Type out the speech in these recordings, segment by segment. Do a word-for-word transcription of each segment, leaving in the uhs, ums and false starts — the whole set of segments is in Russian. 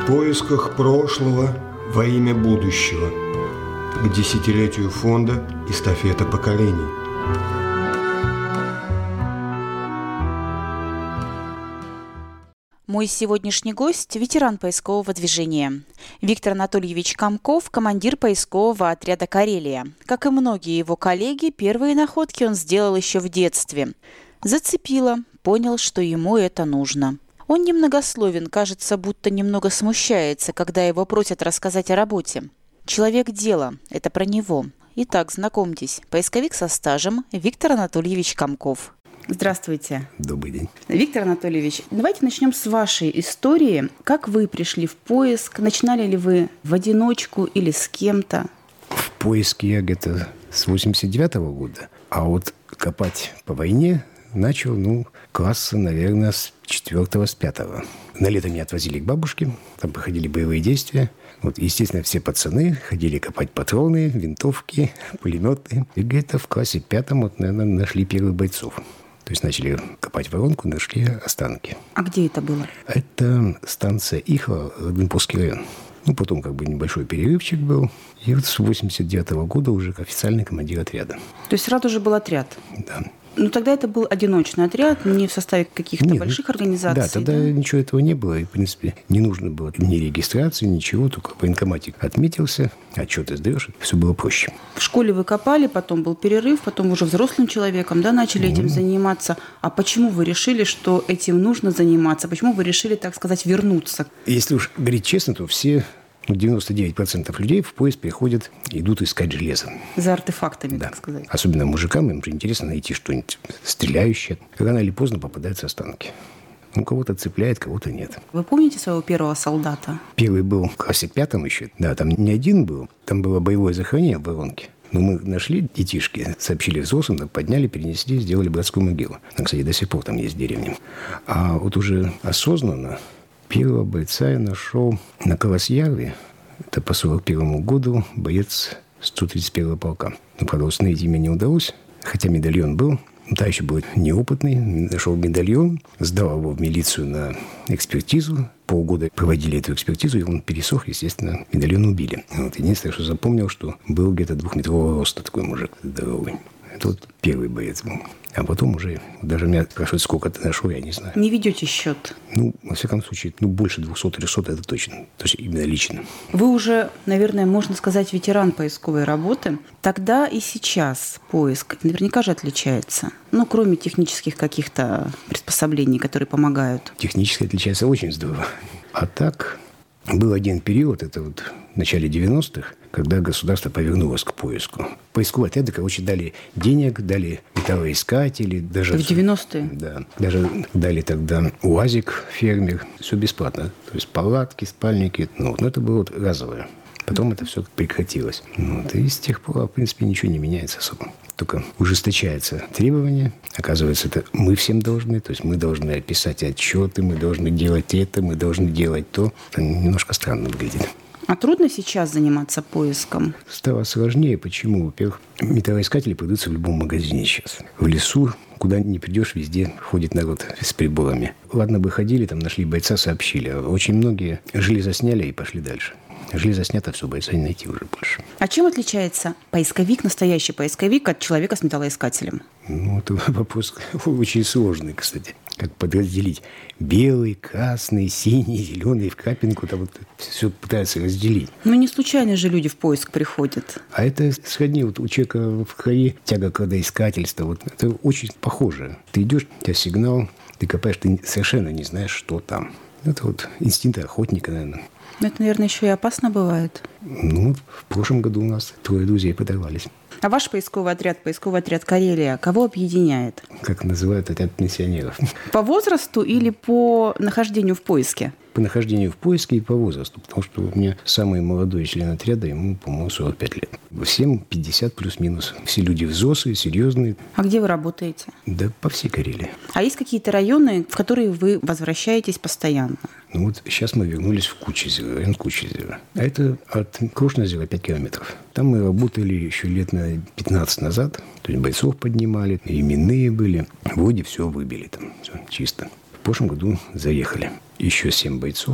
поисках прошлого во имя будущего. К десятилетию фонда «Эстафета поколений». Мой сегодняшний гость – ветеран поискового движения. Виктор Анатольевич Комков – командир поискового отряда «Карелия». Как и многие его коллеги, первые находки он сделал еще в детстве. Зацепило, понял, что ему это нужно. Он немногословен, кажется, будто немного смущается, когда его просят рассказать о работе. Человек дела – это про него. Итак, знакомьтесь, поисковик со стажем Виктор Анатольевич Комков. Здравствуйте. Добрый день. Виктор Анатольевич, давайте начнем с вашей истории. Как вы пришли в поиск? Начинали ли вы в одиночку или с кем-то? В поиске я где-то с восемьдесят девятого года, а вот копать по войне начал, ну, класса, наверное, с четвертого, с пятого. На лето меня отвозили к бабушке, там проходили боевые действия. Вот, естественно, все пацаны ходили копать патроны, винтовки, пулеметы. И где-то в классе пятом, вот, наверное, нашли первых бойцов. То есть начали копать воронку, нашли останки. А где это было? Это станция Ихла, Роднопольский район. Ну, потом как бы небольшой перерывчик был. И вот с восемьдесят девятого года уже официальный командир отряда. То есть сразу же был отряд? Да. Ну, тогда это был одиночный отряд, не в составе каких-то Нет, больших организаций. Да, тогда да? ничего этого не было. И, в принципе, не нужно было ни регистрации, ничего. Только в военкомате отметился, отчеты сдаешь, все было проще. В школе вы копали, потом был перерыв, потом уже взрослым человеком, да, начали этим mm. заниматься. А почему вы решили, что этим нужно заниматься? Почему вы решили, так сказать, вернуться? Если уж говорить честно, то все... девяносто девять процентов людей в поиск приходят, идут искать железо. За артефактами, да. так сказать. Особенно мужикам, им же интересно найти что-нибудь стреляющее. Рано или поздно попадаются останки. Ну, кого-то цепляет, кого-то нет. Вы помните своего первого солдата? Первый был в классе пятом еще. Да, там не один был. Там было боевое захоронение в воронке. Но мы нашли детишки, сообщили взрослым, подняли, перенесли, сделали братскую могилу. Она, кстати, до сих пор там есть в деревне. А вот уже осознанно первого бойца я нашел на Колосьярове. Это по сорок первому году боец сто тридцать первого полка. Но, правда, установить имя не удалось, хотя медальон был. Та еще был неопытный. Нашел медальон, сдал его в милицию на экспертизу. Полгода проводили эту экспертизу, и он пересох, естественно, медальон убили. Вот. Единственное, что запомнил, что был где-то двухметрового роста такой мужик здоровый. Это вот первый боец был. А потом уже, даже меня спрашивают, сколько ты нашел, я не знаю. Не ведете счет? Ну, во всяком случае, ну, больше двухсот-трехсот, это точно. То есть именно лично. Вы уже, наверное, можно сказать, ветеран поисковой работы. Тогда и сейчас поиск наверняка же отличается. Ну, кроме технических каких-то приспособлений, которые помогают. Технически отличается очень здорово. А так, был один период, это вот в начале девяностых, когда государство повернулось к поиску. Поисковые отряды, короче, дали денег, дали металлоискатели. Даже, в девяностые? Да. Даже дали тогда УАЗик, фермер. Все бесплатно. То есть палатки, спальники. Ну, но это было вот разовое. Потом это все прекратилось. Вот. И с тех пор, в принципе, ничего не меняется особо. Только ужесточаются требования. Оказывается, это мы всем должны. То есть мы должны писать отчеты, мы должны делать это, мы должны делать то. Это немножко странно выглядит. А трудно сейчас заниматься поиском? Стало сложнее. Почему? Во-первых, металлоискатели продаются в любом магазине сейчас. В лесу, куда ни придешь, везде ходит народ с приборами. Ладно бы ходили, там нашли бойца, сообщили. А очень многие железо сняли и пошли дальше. Железо снято, все, бойца не найти уже больше. А чем отличается поисковик, настоящий поисковик, от человека с металлоискателем? Ну, это вопрос очень сложный, кстати. Как подразделить? Белый, красный, синий, зеленый, в капинку. Там вот все пытаются разделить. Ну, не случайно же люди в поиск приходят. А это сродни вот у человека в крови тяга к кладоискательству. Вот это очень похоже. Ты идешь, у тебя сигнал, ты копаешь, ты совершенно не знаешь, что там. Это вот инстинкт охотника, наверное. Но это, наверное, еще и опасно бывает. Ну, в прошлом году у нас трое друзей подорвались. А ваш поисковый отряд, поисковый отряд «Карелия», кого объединяет? Как называют, отряд пенсионеров. По возрасту или по нахождению в поиске? По нахождению в поиске и по возрасту. Потому что у меня самый молодой член отряда, ему, по-моему, сорок пять лет. Всем пятьдесят плюс-минус. Все люди взрослые, серьезные. А где вы работаете? Да по всей Карелии. А есть какие-то районы, в которые вы возвращаетесь постоянно? Ну вот сейчас мы вернулись в Кучезево, район Кучезево. А это от Крушнозера пять километров. Там мы работали еще лет на пятнадцать назад. То есть бойцов поднимали, именные были. Вроде все выбили там, все чисто. В прошлом году заехали. Еще семь бойцов.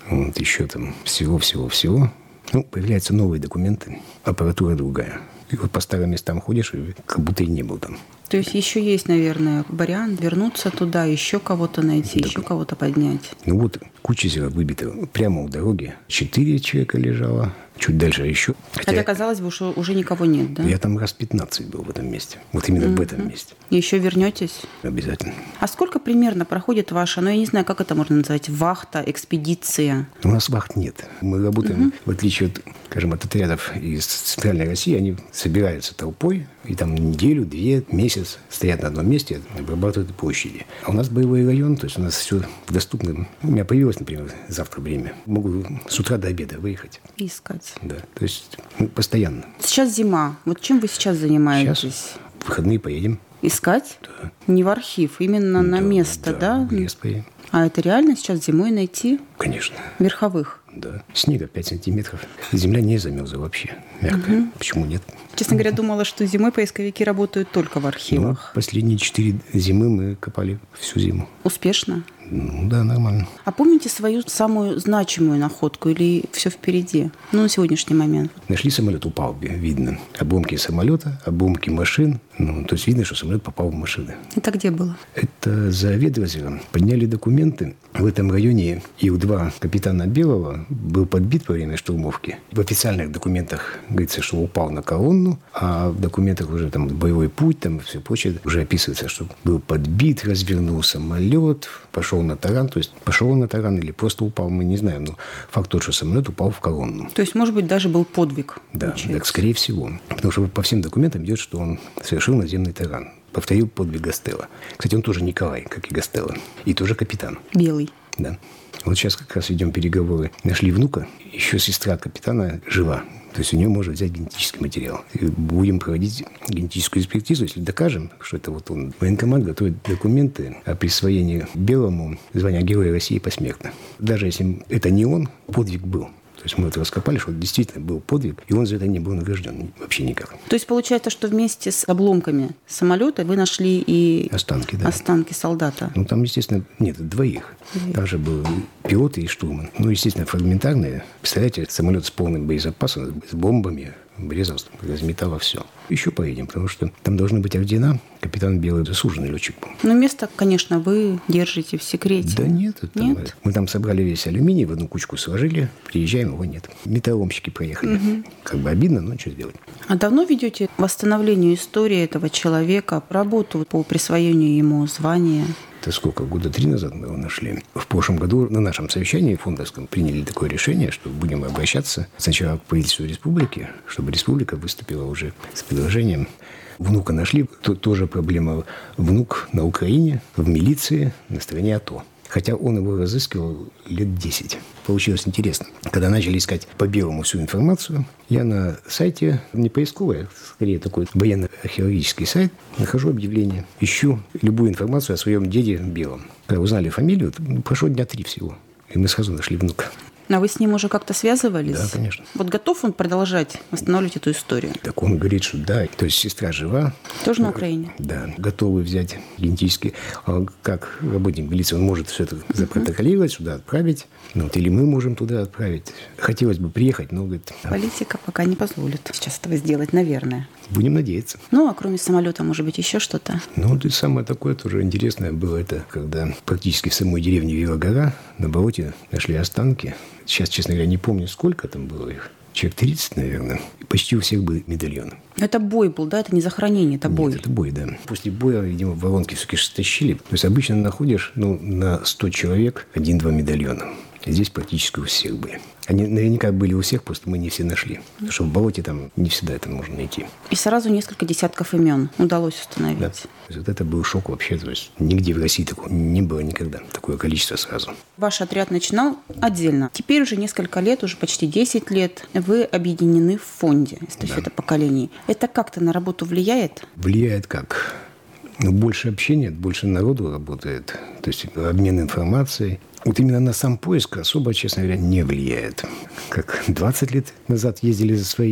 Вот еще там всего-всего-всего. Ну, появляются новые документы, аппаратура другая. И вот по старым местам ходишь, и как будто и не был там. То есть еще есть, наверное, вариант вернуться туда, еще кого-то найти, Так. еще кого-то поднять. Ну вот куча зела выбита прямо у дороги. Четыре человека лежало, чуть дальше еще. Хотя Хотя, казалось бы, что уже никого нет, да? я там раз пятнадцать был в этом месте. Вот именно в этом месте. Еще вернетесь? Обязательно. А сколько примерно проходит ваша, ну, я не знаю, как это можно назвать, вахта, экспедиция? У нас вахт нет. Мы работаем, в отличие от, скажем, от отрядов из Центральной России, они собираются толпой, и там неделю, две, месяц стоят на одном месте, обрабатывают площади. А у нас боевой район, то есть у нас все доступно. У меня появилось, например, завтра время. Могу с утра до обеда выехать. Искать. Да, то есть ну, постоянно. Сейчас зима. Вот чем вы сейчас занимаетесь? Сейчас в выходные поедем. Искать? Да. Не в архив, именно на Да, место, да? в лес поедем. А это реально сейчас зимой найти Конечно. верховых? Да. Снега пять сантиметров. Земля не замерзла вообще. Мягкая. Угу. Почему нет? Честно говоря, думала, что зимой поисковики работают только в Ну, архивах. последние четыре зимы мы копали всю зиму. Успешно? Ну да, нормально. А помните свою самую значимую находку или все впереди? Ну, на сегодняшний момент. Нашли самолет, упал, видно. Обломки самолета, обломки машин. Ну, то есть видно, что самолет попал в машины. Это где было? Это за Ведрозером. Подняли документы. В этом районе Ил два капитана Белого был подбит во время штурмовки. В официальных документах говорится, что упал на колонну, а в документах уже там боевой путь, там все прочее, уже описывается, что был подбит, развернул самолет, пошел на таран. То есть пошел на таран или просто упал, мы не знаем. Но факт тот, что самолет упал в колонну. То есть, может быть, даже был подвиг. Да, так, скорее всего. Потому что по всем документам идет, что он совершил наземный таран. Повторил подвиг Гастелло. Кстати, он тоже Николай, как и Гастелло. И тоже капитан. Белый. Да. Вот сейчас как раз ведем переговоры. Нашли внука. Еще сестра капитана жива. То есть у нее можно взять генетический материал. И будем проводить генетическую экспертизу. Если докажем, что это вот он. Военкомат готовит документы о присвоении Белому звания Героя России посмертно. Даже если это не он, подвиг был. То есть мы это раскопали, что действительно был подвиг, и он за это не был награжден вообще никак. То есть получается, что вместе с обломками самолета вы нашли и Останки, да. останки солдата? Ну, там, естественно, нет, двоих. Там же был пилот и штурман. Ну, естественно, фрагментарные. Представляете, самолет с полным боезапасом, с бомбами, врезался, разметало все. Еще поедем, потому что там должны быть ордена. Капитан Белый заслуженный летчик был. Но место, конечно, вы держите в секрете. Да нет, это Нет? мы там собрали весь алюминий, в одну кучку сложили, приезжаем, его нет. Металломщики проехали. Угу. Как бы обидно, но что сделать. А давно ведете восстановлению истории этого человека, работу по присвоению ему звания? Это сколько? Года три назад мы его нашли. В прошлом году на нашем совещании фондовском приняли такое решение, что будем обращаться сначала к правительству республики, чтобы республика выступила уже с предложением. Внука нашли. Тут тоже проблема. Внук на Украине, в милиции, на стороне АТО. Хотя он его разыскивал лет десять. Получилось интересно. Когда начали искать по Белому всю информацию, я на сайте, не поисковый, а скорее такой военно-археологический сайт, нахожу объявление, ищу любую информацию о своем деде Белом. Когда узнали фамилию, прошло дня три всего. И мы сразу нашли внука. А вы с ним уже как-то связывались? Да, конечно. Вот готов он продолжать восстанавливать эту историю? Так он говорит, что да. То есть сестра жива. Тоже на Украине? Да. Готовы взять генетически. А как работник милиции, он может все это запротоколировать, сюда отправить. Ну, вот, или мы можем туда отправить. Хотелось бы приехать, но, говорит... Политика пока не позволит сейчас этого сделать, наверное. Будем надеяться. Ну, а кроме самолета, может быть, еще что-то? Ну, вот и самое такое тоже интересное было это, когда практически в самой деревне Вила Гора на болоте нашли останки. Сейчас, честно говоря, не помню, сколько там было их. Человек тридцать, наверное. И почти у всех были медальоны. Это бой был, да? Это не захоронение, это бой. Нет, это бой, да. После боя, видимо, воронки все-таки стащили. То есть обычно находишь ну, на сто человек один-два медальона. Здесь практически у всех были. Они наверняка были у всех, просто мы не все нашли. Потому что в болоте там не всегда это можно найти. И сразу несколько десятков имен удалось установить. Да. То есть вот это был шок вообще. То есть нигде в России такого не было никогда. Такое количество сразу. Ваш отряд начинал отдельно. Теперь уже несколько лет, уже почти десять лет, вы объединены в фонде «Эстафета да. поколений». Это как-то на работу влияет? Влияет как? Ну, больше общения, больше народу работает. То есть обмен информацией. Вот именно на сам поиск особо, честно говоря, не влияет. Как двадцать лет назад ездили за свои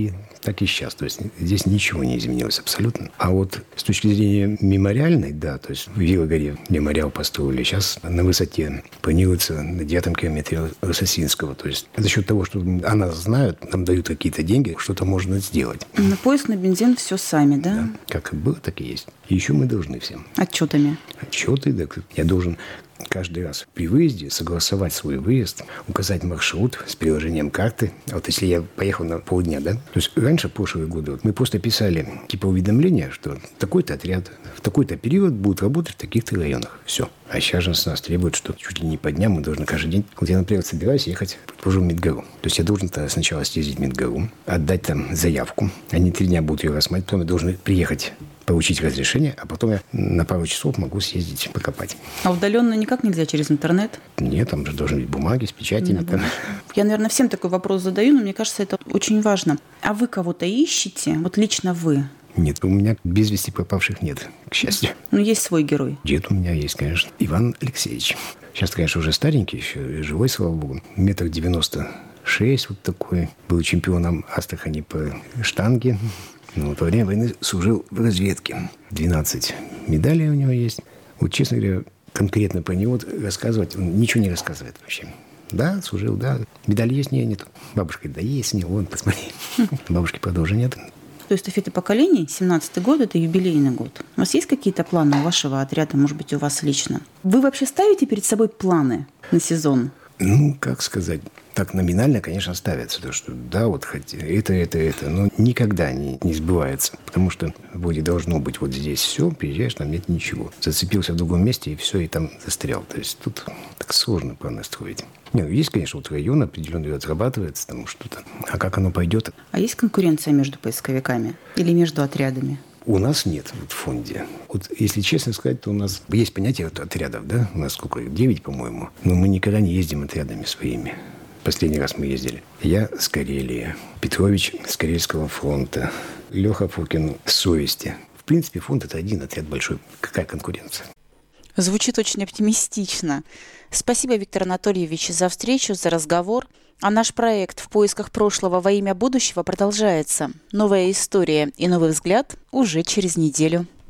так и сейчас. То есть здесь ничего не изменилось абсолютно. А вот с точки зрения мемориальной, да, то есть в Вилогоре мемориал построили. Сейчас на высоте планируется на девятом километре Рососинского. То есть за счет того, что о нас знают, нам дают какие-то деньги, что-то можно сделать. На поезд, на бензин все сами, да? Да. Как и было, так и есть. И еще мы должны всем. Отчетами. Отчеты, да. Я должен каждый раз при выезде согласовать свой выезд, указать маршрут с приложением карты. Вот если я поехал на полдня, да? То есть раньше, в прошлые годы, вот, мы просто писали типа уведомления, что такой-то отряд в такой-то период будет работать в таких-то районах. Все. А сейчас же с нас требуют, что чуть ли не по дням мы должны каждый день. Вот я, например, собираюсь ехать, предположим, в Медгару. То есть я должен тогда сначала съездить в Медгару, отдать там заявку. Они три дня будут ее рассматривать, потом я должен приехать, получить разрешение, а потом я на пару часов могу съездить покопать. А удаленно никак нельзя через интернет? Нет, там же должны быть бумаги с печатями. Там. Я, наверное, всем такой вопрос задаю, но мне кажется, это очень важно. А вы кого-то ищете? Вот лично вы? Нет, у меня без вести пропавших нет, к счастью. Ну, есть свой герой. Дед у меня есть, конечно. Иван Алексеевич. Сейчас, конечно, уже старенький еще, живой, слава богу. Метр девяносто шесть вот такой. Был чемпионом Астрахани по штанге. Но во время войны служил в разведке. двенадцать медалей у него есть. Вот, честно говоря, конкретно про него рассказывать, он ничего не рассказывает вообще. Да, служил, да. Медаль есть? Нет, нет. Бабушка, да есть, не, вон, посмотри. Бабушки, правда, уже нет. То есть эстафета поколений, семнадцатый год, это юбилейный год. У вас есть какие-то планы у вашего отряда, может быть, у вас лично? Вы вообще ставите перед собой планы на сезон? Ну, как сказать, так номинально, конечно, ставится. То, что да, вот хоть это, это, это, но никогда не, не сбывается. Потому что вроде должно быть вот здесь все, приезжаешь, там нет ничего. Зацепился в другом месте, и все, и там застрял. То есть тут так сложно планы строить. Нет, есть, конечно, вот район определенно отрабатывается, там что-то. А как оно пойдет? А есть конкуренция между поисковиками или между отрядами? У нас нет вот, в фонде. Вот если честно сказать, то у нас есть понятие вот, отрядов, да? У нас сколько? Девять, по-моему. Но мы никогда не ездим отрядами своими. Последний раз мы ездили. Я с Карелии, Петрович с Карельского фронта, Леха Фокин с Совести. В принципе, фонд – это один отряд большой. Какая конкуренция? Звучит очень оптимистично. Спасибо, Виктор Анатольевич, за встречу, за разговор. А наш проект «В поисках прошлого во имя будущего» продолжается. Новая история и новый взгляд уже через неделю.